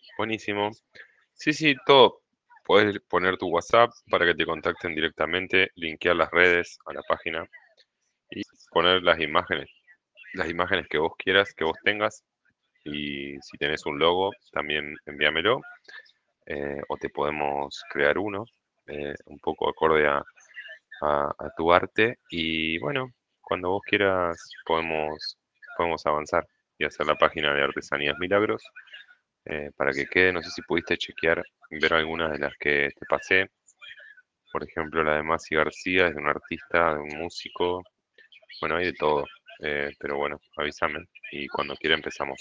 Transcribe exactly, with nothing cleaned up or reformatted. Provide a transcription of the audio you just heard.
Buenísimo. Sí, sí, todo. Puedes poner tu WhatsApp para que te contacten directamente, linkear las redes a la página y poner las imágenes, las imágenes que vos quieras, que vos tengas. Y si tenés un logo, también envíamelo. Eh, o te podemos crear uno, eh, un poco acorde a, a- a tu arte. Y bueno, cuando vos quieras podemos, podemos avanzar y hacer la página de Artesanías Milagros, eh, para que quede. No sé si pudiste chequear, ver algunas de las que te pasé. Por ejemplo, la de Masi García es de un artista, de un músico. Bueno, hay de todo. Eh, pero bueno, avísame y cuando quiera empezamos.